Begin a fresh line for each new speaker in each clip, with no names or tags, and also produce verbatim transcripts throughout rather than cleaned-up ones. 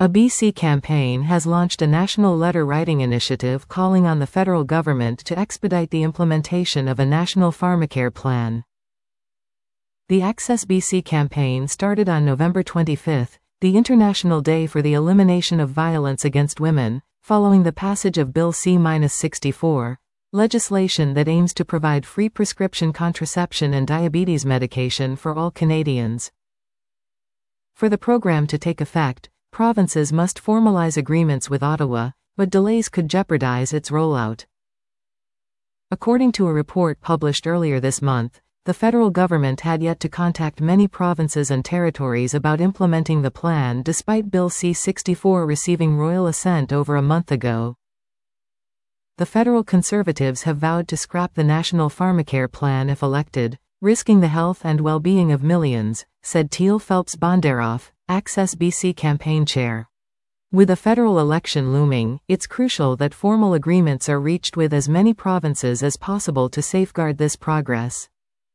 A B C campaign has launched a national letter-writing initiative calling on the federal government to expedite the implementation of a national pharmacare plan. The Access B C campaign started on November twenty-fifth, the International Day for the Elimination of Violence Against Women, following the passage of Bill C sixty-four, legislation that aims to provide free prescription contraception and diabetes medication for all Canadians. For the program to take effect, provinces must formalize agreements with Ottawa, but delays could jeopardize its rollout. According to a report published earlier this month, the federal government had yet to contact many provinces and territories about implementing the plan despite Bill C sixty-four receiving royal assent over a month ago. The federal Conservatives have vowed to scrap the National Pharmacare Plan if elected, risking the health and well-being of millions, said Teal Phelps Bondaroff, Access B C campaign chair. With a federal election looming, it's crucial that formal agreements are reached with as many provinces as possible to safeguard this progress.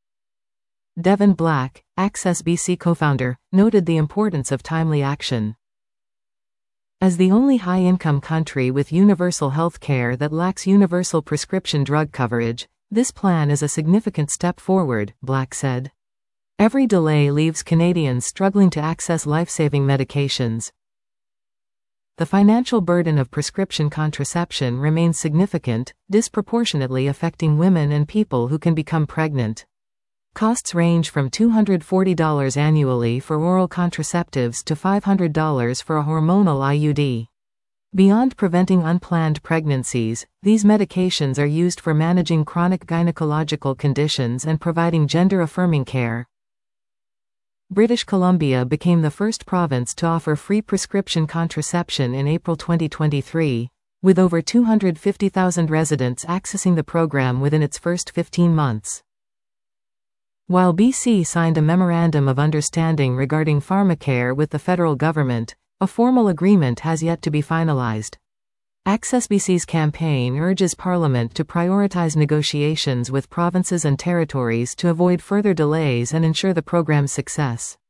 Devin Black, Access B C co-founder, noted the importance of timely action. As the only high-income country with universal health care that lacks universal prescription drug coverage, this plan is a significant step forward, Black said. Every delay leaves Canadians struggling to access life-saving medications. The financial burden of prescription contraception remains significant, disproportionately affecting women and people who can become pregnant. Costs range from two hundred forty dollars annually for oral contraceptives to five hundred dollars for a hormonal I U D. Beyond preventing unplanned pregnancies, these medications are used for managing chronic gynecological conditions and providing gender-affirming care. British Columbia became the first province to offer free prescription contraception in April twenty twenty-three, with over two hundred fifty thousand residents accessing the program within its first fifteen months. While B C signed a Memorandum of Understanding regarding pharmacare with the federal government, a formal agreement has yet to be finalized. Access B C's campaign urges Parliament to prioritize negotiations with provinces and territories to avoid further delays and ensure the program's success.